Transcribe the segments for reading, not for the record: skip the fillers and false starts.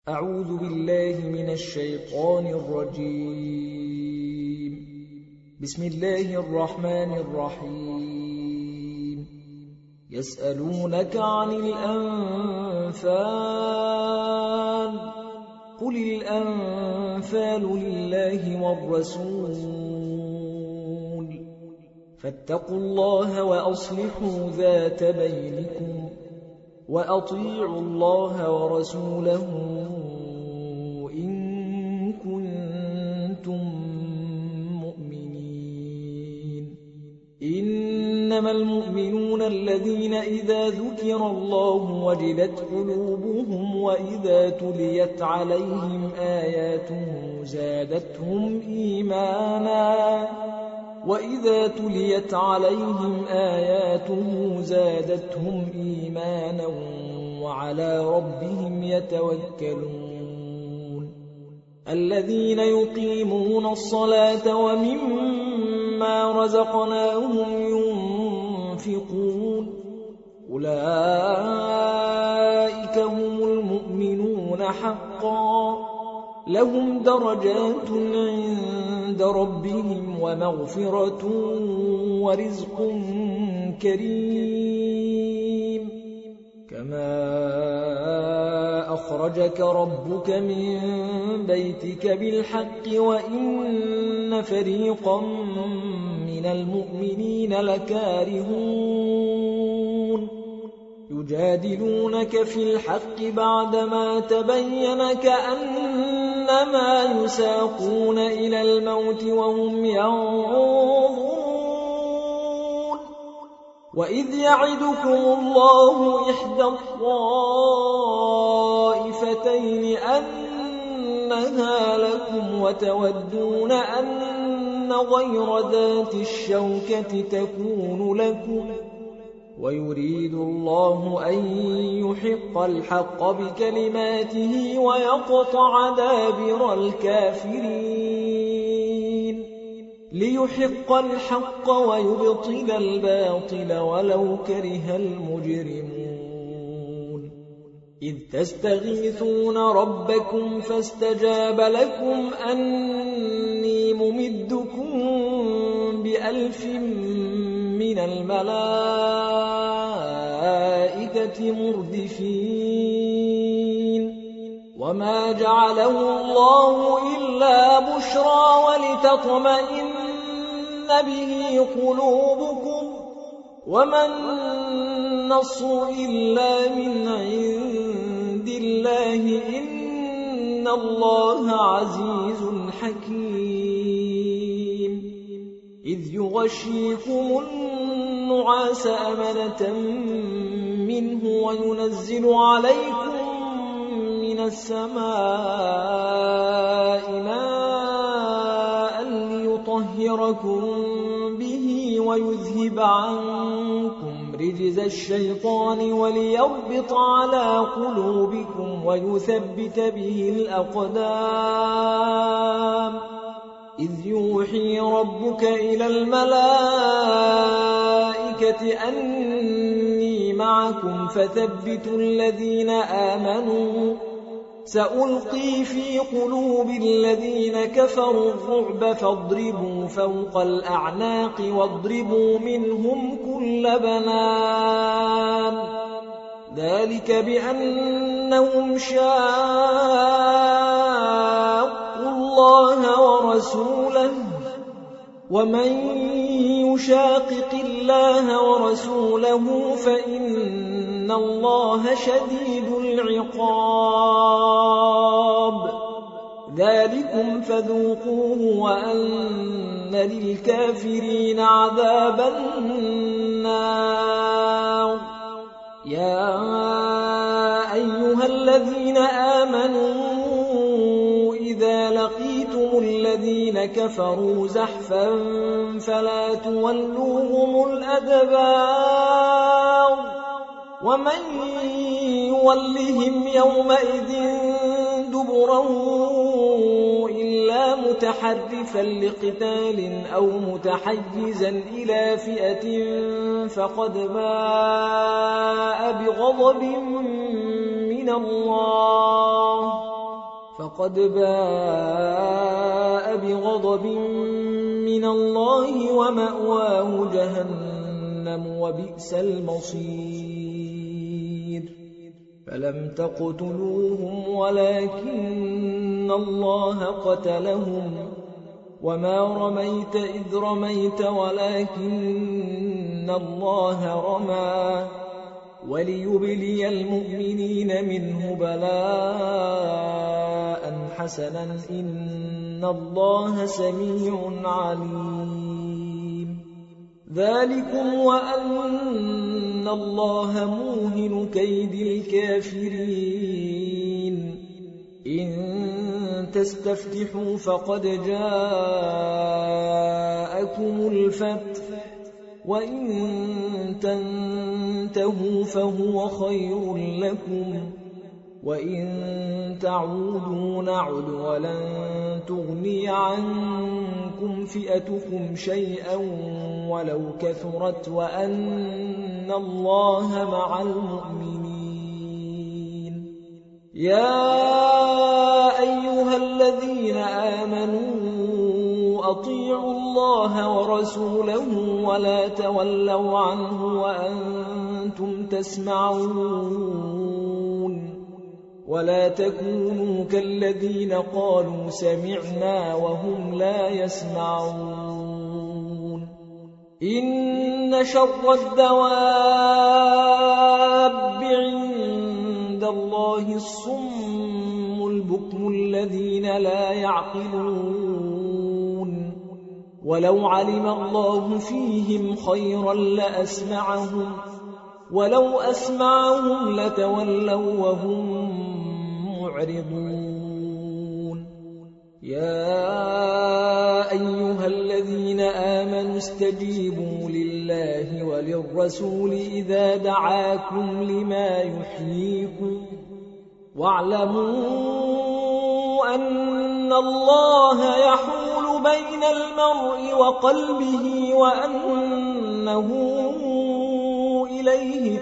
أعوذ بالله من الشيطان الرجيم. بسم الله الرحمن الرحيم. يسألونك عن الأنفال قل الأنفال لله والرسول فاتقوا الله وأصلحوا ذات بينكم وأطيعوا الله ورسوله إن كنتم مؤمنين. إنما المؤمنون الذين إذا ذكر الله وجلت قلوبهم وإذا تليت عليهم آياته زادتهم إيمانا وعلى ربهم يتوكلون. الذين يقيمون الصلاة ومما رزقناهم ينفقون أولئك هم المؤمنون حقا لهم درجات عند ربهم ومغفرة ورزق كريم. كما أخرجك ربك من بيتك بالحق وإن فريقا من المؤمنين لكارهون يجادلونك في الحق بعدما تبين كأنما يساقون إلى الموت وهم ينظرون. وإذ يعدكم الله إحدى الطائفتين أنها لكم وتودون أن غير ذات الشوكة تكون لكم ويريد الله أن يحق الحق بكلماته ويقطع دابر الكافرين ليحق الحق ويبطل الباطل ولو كره المجرمون. إذ تستغيثون ربكم فاستجاب لكم أني ممدكم ب1000 من الملائكة مردفين. وما جعله الله إلا بشرى ولتطمئن به قلوبكم وما النصر إلا من عند الله إن الله عزيز حكيم. إذ يغشيكم النعاس أمنة منه وينزل عليكم من السماء ماء ليطهركم به ويذهب عنكم رجز الشيطان وليربط على قلوبكم ويثبت به الأقدام. إذ يوحي ربك إلى الملائكة أني معكم فثبتوا الذين آمنوا سألقي في قلوب الذين كفروا الرعب فاضربوا فوق الأعناق واضربوا منهم كل بنان ذلك بأنهم شاقوا الله ورسوله ومن يشاقق الله ورسوله فإن الله شديد العقاب. ذلكم فذوقوه وأن للكافرين عذاب النار. يا أيها الذين آمنوا إذا لقيتم الذين كفروا زحفا فلا تولوهم الأدبار ومن يولهم يومئذ دبره إلا متحرفا لقتال أو متحيزا إلى فئة فقد باء بغضب من الله فقد باء بغضب من الله ومأواه جهنم وبئس المصير فلم تقتلوهم ولكن الله قتلهم وما رميت إذ رميت ولكن الله رمى وليبلي المؤمنين منه بلاء حسنا إن الله سميع عليم ذلكم وأن الله موهن كيد الكافرين إن تستفتحوا فقد جاءكم الفتح وإن تنتهوا فهو خير لكم وإن تعودوا نعد ولن تغني عنكم فئتكم شيئا ولو كثرت وأن الله مع المؤمنين يا أيها الذين آمنوا أطيعوا الله ورسوله ولا تولوا عنه وأنتم تسمعون ولا تكونوا كالذين قالوا سمعنا وهم لا يسمعون إن شر الدواب عند الله الصم البكم الذين لا يعقلون ولو علم الله فيهم خيرا لأسمعهم ولو أسمعهم لتولوا وهم معرضون يا أيها الذين آمنوا استجيبوا لله وللرسول إذا دعاكم لما يحييكم واعلموا أن الله يحول بين المرء وقلبه وأنه إليه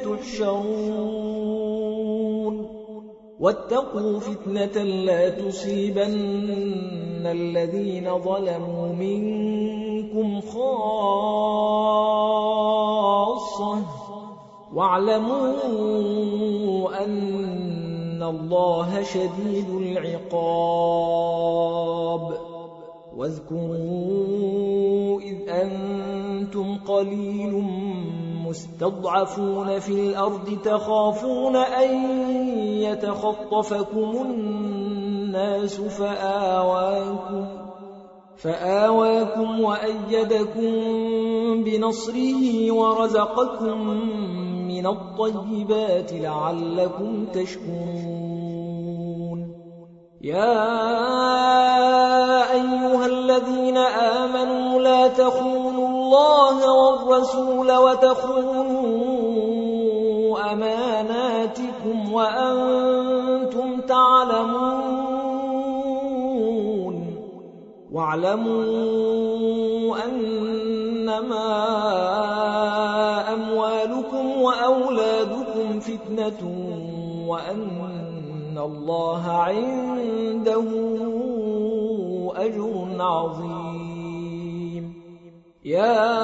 تحشرون واتقوا فتنة لا تصيبن الذين ظلموا منكم خاصة واعلموا أن الله شديد العقاب واذكروا إذ أنتم قليل مستضعفون في الأرض تخافون أن يتخطفكم الناس فآواكم وأيدكم بنصره ورزقكم من الطيبات لعلكم تشكرون يا أيها الذين آمنوا لا تخونوا الله والرسول وتخونوا أماناتكم وأنتم تعلمون واعلموا أنما أموالكم وأولادكم فتنة وأن الله عنده أجر عظيم يا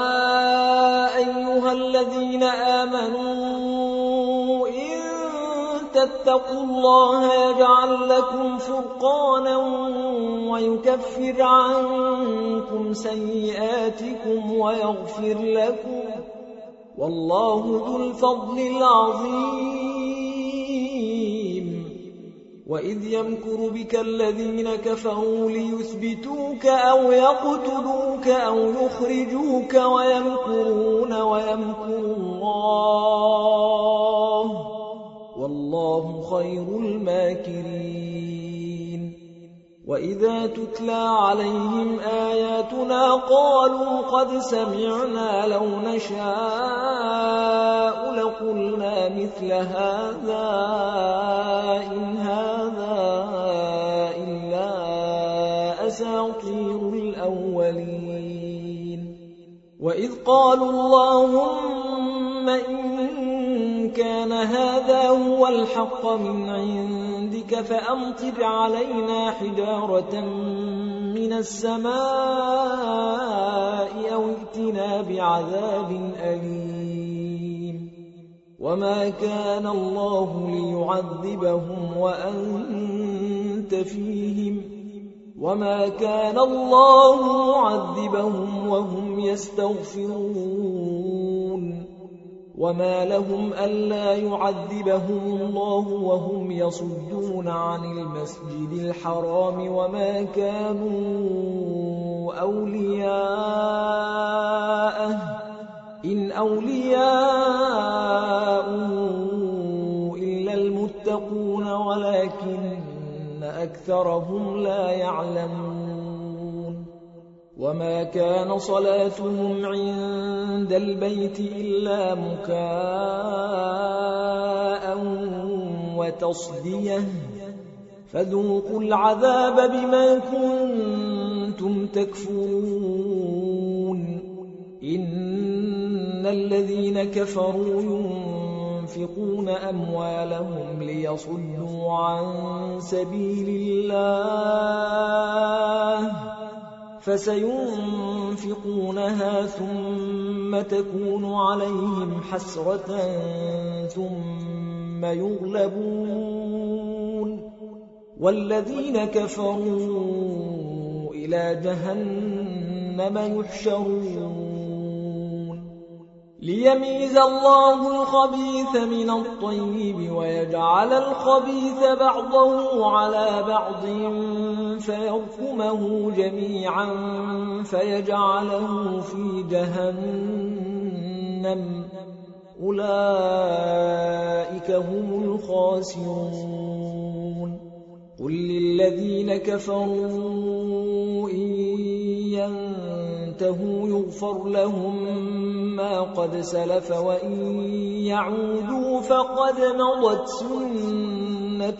أيها الذين آمنوا إن تتقوا الله يجعل لكم فرقانا ويكفر عنكم سيئاتكم ويغفر لكم والله ذو الفضل العظيم وإذ يمكر بك الذين كفروا ليثبتوك أو يقتلوك أو يخرجوك ويمكرون ويمكر الله والله خير الماكرين وإذا تتلى عليهم آياتنا قالوا قد سمعنا لو نشاء لقلنا مثل هذا إن هذا إلا أساطير الأولين وإذ قالوا اللهم إن كان هذا هو الحق من عندك منك فأمطر علينا حجارة من السماء أو ائتنا بعذاب أليم وما كان الله ليعذبهم وأنت فيهم وما كان الله معذبهم وهم يستغفرون وما لهم ألا يعذبهم الله وهم يصدون عن المسجد الحرام وما كانوا أولياءه إن أولياءه إلا المتقون ولكن أكثرهم لا يعلمون وما كان صلاتهم عند البيت إلا مكاء وتصدية فذوقوا العذاب بما كنتم تكفرون إن الذين كفروا ينفقون أموالهم ليصدوا عن سبيل الله فسينفقونها ثم تكون عليهم حسرة ثم يغلبون والذين كفروا إلى جهنم يحشرون ليميز الله الخبيث من الطيب ويجعل الخبيث بعضه على بعض فيركمه جميعا فيجعله في جهنم أولئك هم الخاسرون قل للذين كفروا إن ينتهوا يغفر لهم ما قد سلف وإن يعودوا فقد مضت سنة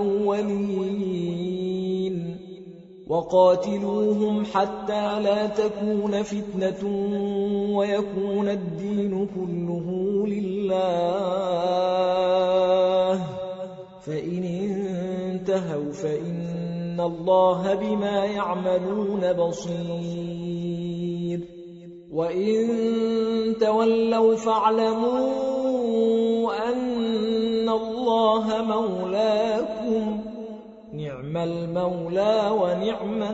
الأولين وقاتلوهم حتى لا تكون فتنة ويكون الدين كله لله فإن انتهوا فإن الله بما يعملون بصير وإن تولوا فاعلموا أن الله مولاكم نعم المولى ونعم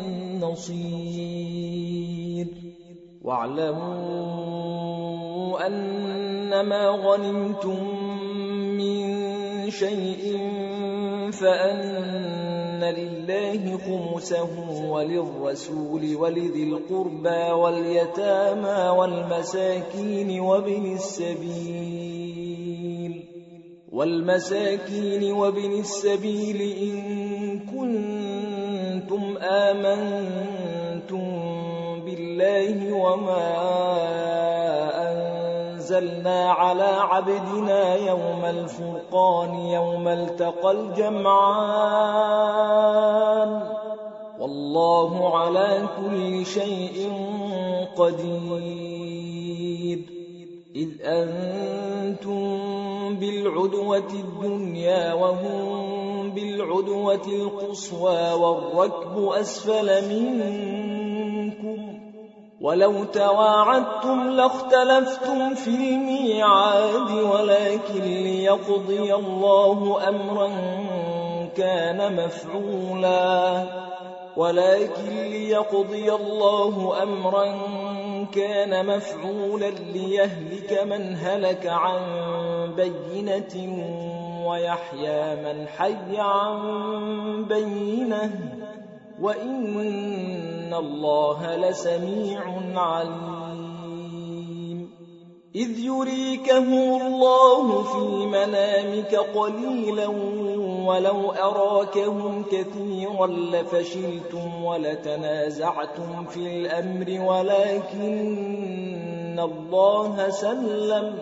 النصير واعلموا أنما غنمتم من شيء فأن لله خمسه وللرسول ولذي القربى واليتامى والمساكين وابن السبيل إن كنتم آمنتم بالله وما أنزلنا على عبدنا يوم الفرقان يوم التقى الجمعان والله على كل شيء قدير إذ أنتم بالعدوة الدنيا وهم بالعدوة القصوى والركب أسفل منكم ولو تواعدتم لاختلفتم في الميعاد ولكن ليقضي الله أمرا كان مفعولا ليهلك من هلك عن بينة ويحيى من حي عن بينة وإن الله لسميع عليم إذ يريكهم الله في منامك قليلا ولو أراكهم كثيرا لفشلتم ولتنازعتم في الأمر ولكن الله سلم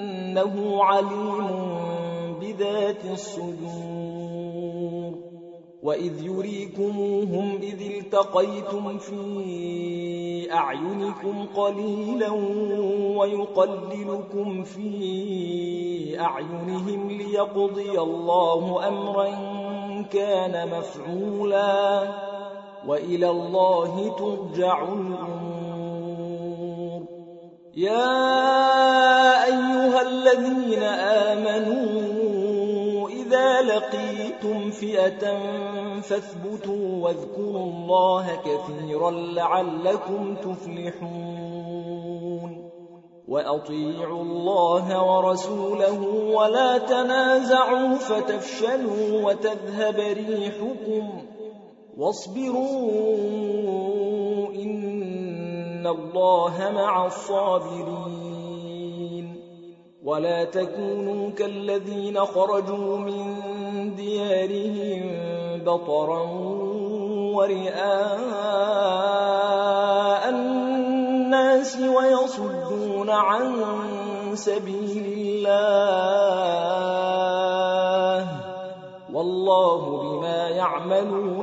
إنه عليم بذات الصدور وإذ يريكموهم إذ التقيتم في أعينكم قليلا ويقللكم في أعينهم ليقضي الله أمرا كان مفعولا وإلى الله ترجع الأمور. يا أيها الذين آمنوا إذا لقيتم فئة فاثبتوا واذكروا الله كثيرا لعلكم تفلحون. وأطيعوا الله ورسوله ولا تنازعوا فتفشلوا وتذهب ريحكم واصبروا إن الله مع الصابرين. ولا تكونوا كالذين خرجوا من ديارهم بطرا ورئاء الناس ويصدون عن سبيل الله والله بما يعملون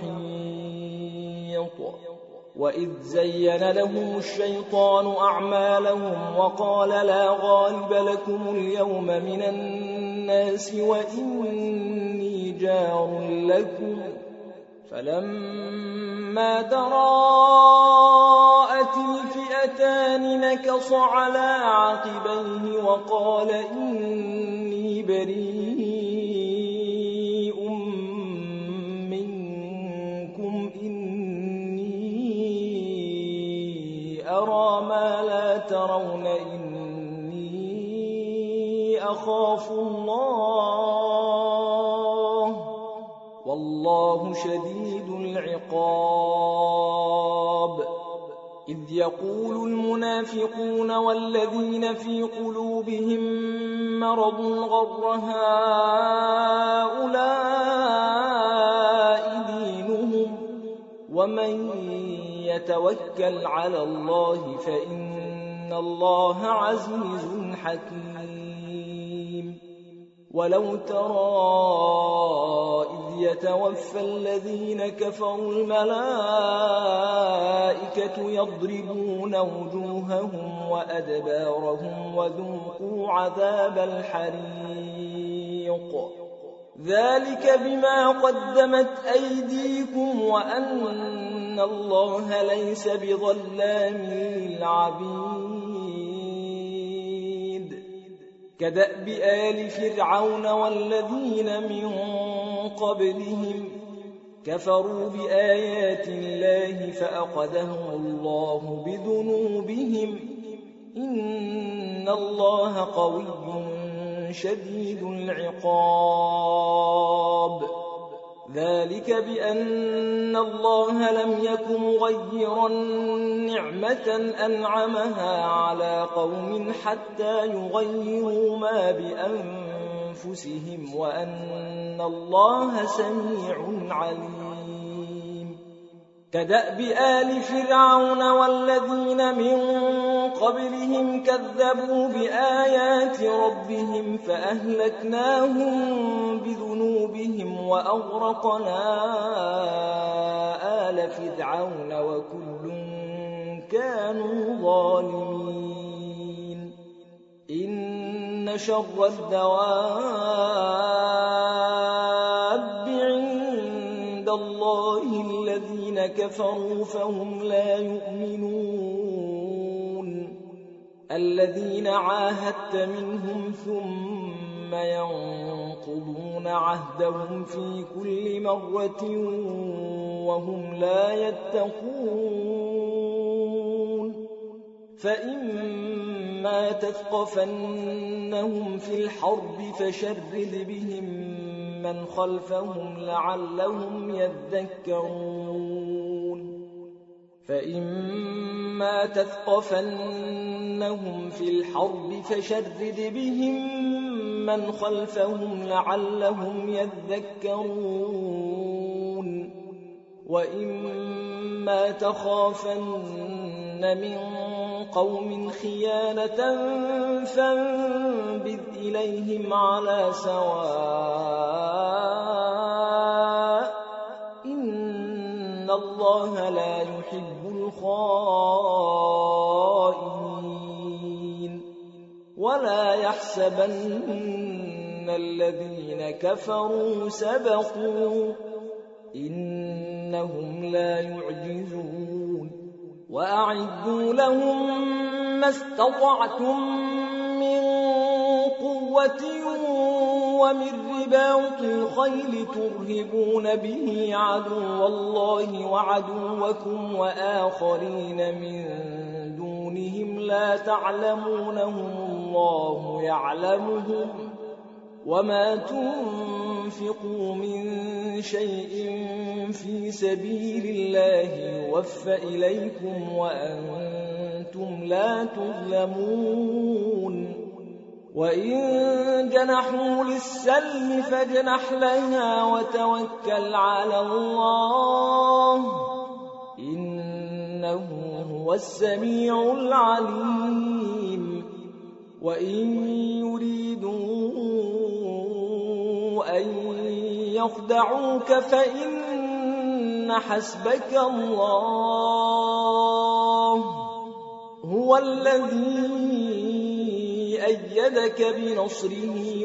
محيط. وإذ زين لهم الشيطان أعمالهم وقال لا غالب لكم اليوم من الناس وإني جار لكم فلما تراءت الفئتان نكص على عقبيه وقال إني بريء منكم إني أرى ما لا ترون إني أخاف الله والله شديد العقاب. إذ يقول المنافقون والذين في قلوبهم مرض غر هؤلاء دينهم ومن يتوكل على الله فإن الله عزيز حكيم. ولو ترى إذ يتوفى الذين كفروا الملائكة يضربون وجوههم وأدبارهم وذوقوا عذاب الحريق ذلك بما قدمت أيديكم وأن الله ليس بظلام للعبيد. كدأب آل فرعون والذين من قبلهم كفروا بآيات الله فأخذهم الله بذنوبهم إن الله قوي شديد العقاب. ذلك بأن الله لم يك مغيرا نعمة أنعمها على قوم حتى يغيروا ما بأنفسهم وأن الله سميع عليم. كدأب آل فرعون والذين من قبلهم كذبوا بآيات ربهم فأهلكناهم بذنوبهم وأغرقنا آل فرعون وكل كانوا ظالمين. إن شر الدواب عند الله الذين كفروا فهم لا يؤمنون. الذين عاهدت منهم ثم ينقضون عهدهم في كل مرة وهم لا يتقون. فإما تثقفنهم في الحرب فشرد بهم من خلفهم لعلهم يذكرون. فإما تثقفنهم في الحرب فشرد بهم من خلفهم لعلهم يذكرون. وإما تخافن من قوم خيانة فانبذ إليهم على سواء الله لا يحب الخائنين ولا يحسبن الذين كفروا سبقوا إنهم لا يعجزون وأعدوا لهم ما استطعتم من قوة ومن رباط الخيل ترهبون به عدو الله وعدوكم وآخرين من دونهم لا تعلمونهم الله يعلمهم وما تنفقوا من شيء في سبيل الله يوفى إليكم وأنتم لا تظلمون وإن جنحوا للسلم فاجنح لها وتوكل على الله إنه هو السميع العليم وإن يريدوا أن يخدعوك فإن حسبك الله هو الذي أيدك بنصره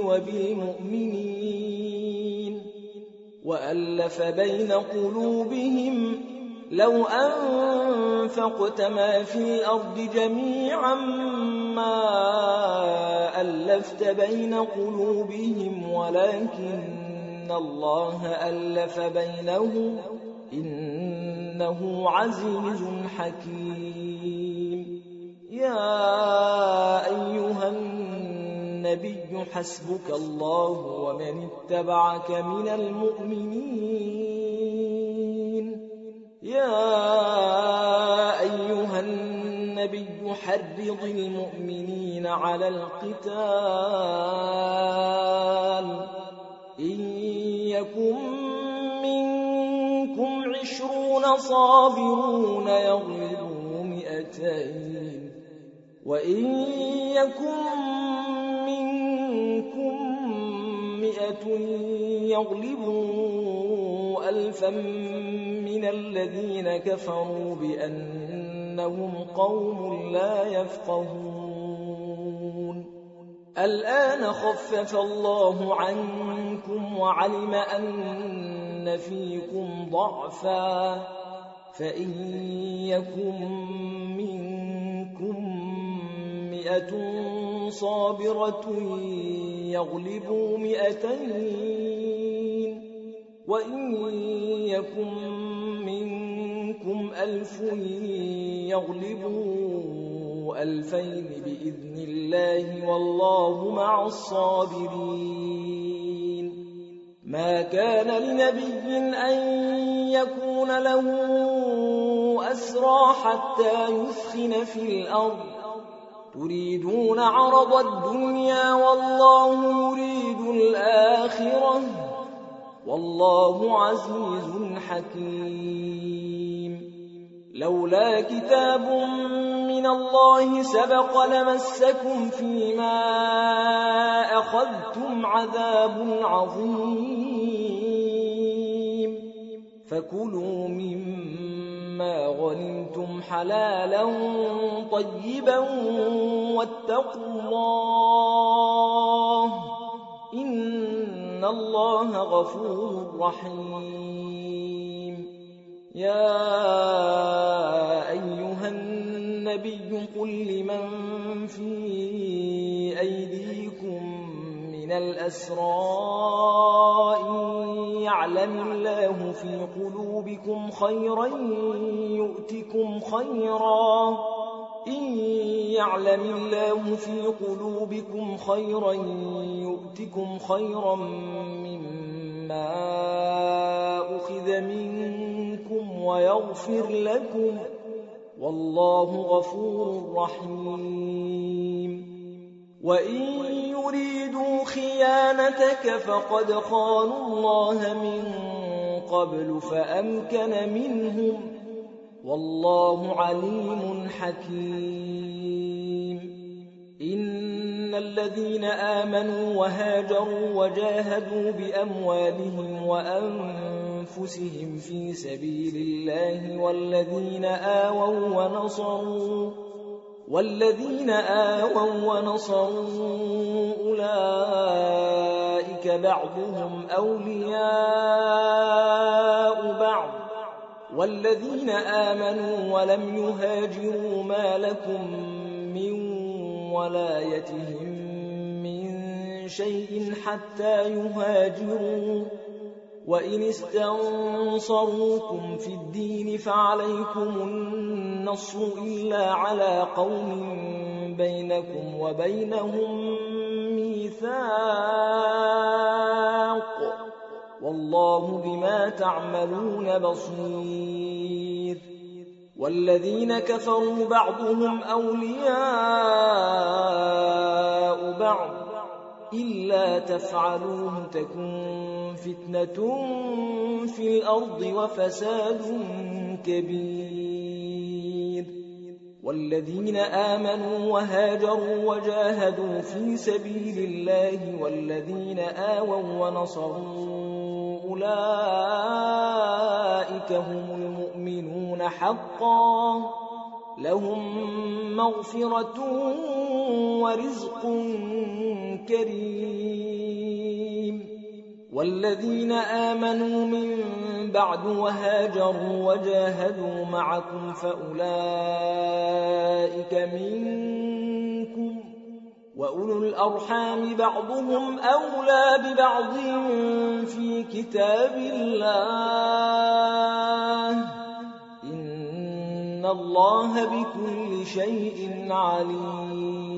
وبالمؤمنين وألف بين قلوبهم لو أنفقت ما في الأرض جميعا ما ألفت بين قلوبهم ولكن الله ألف بينهم إنه عزيز حكيم يا أيها النبي حسبك الله ومن اتبعك من المؤمنين يا أيها النبي حرض المؤمنين على القتال إن يكن منكم 20 صابرون يغلبوا 200 وإن يكن منكم 100 يغلبوا 1000 من الذين كفروا بأنهم قوم لا يفقهون الآن خفف الله عنكم وعلم أن فيكم ضعفا فإن يكن منكم 100 صابرة يغلبوا 200 وإن يكن منكم 1000 يغلبوا 2000 بإذن الله والله مع الصابرين ما كان لنبي أن يكون له أسرى حتى يثخن في الأرض تريدون عرض الدنيا والله يريد الآخرة والله عزيز حكيم لولا كتاب من الله سبق لمسكم فيما أخذتم عذاب عظيم فكلوا مما غنمتم حلالا طيبا واتقوا الله إن الله غفور رحيم يا أيها النبي قل لمن في أيديكم من الأسرى يعلم الله في قلوبكم خيرا يؤتكم خيرا إن يعلم الله في قلوبكم خيرا يؤتكم خيرا مما أخذ منكم ويغفر لكم والله غفور رحيم وإن يريدوا خيانتك فقد خانوا الله من قبل فأمكن منهم والله عليم حكيم إن إن الذين آمنوا وهاجروا وجاهدوا بأموالهم وأنفسهم في سبيل الله والذين آووا ونصروا أولئك بعضهم أولياء بعض والذين آمنوا ولم يهاجروا ما لكم من ولايتهم من شيء حتى يهاجروا وإن استنصروكم في الدين فعليكم النصر إلا على قوم بينكم وبينهم ميثاق والله بما تعملون بصير والذين كفروا بعضهم أولياء بعض إلا تفعلوه تكن فتنة في الأرض وفساد كبير والذين آمنوا وهاجروا وجاهدوا في سبيل الله والذين آووا ونصروا أولئك هم المؤمنون حقا لهم مغفرة ورزق كريم والذين آمنوا من بعد وهاجروا وجاهدوا معكم فأولئك منكم وأولو الأرحام بعضهم أولى ببعض في كتاب الله إن الله بكل شيء عليم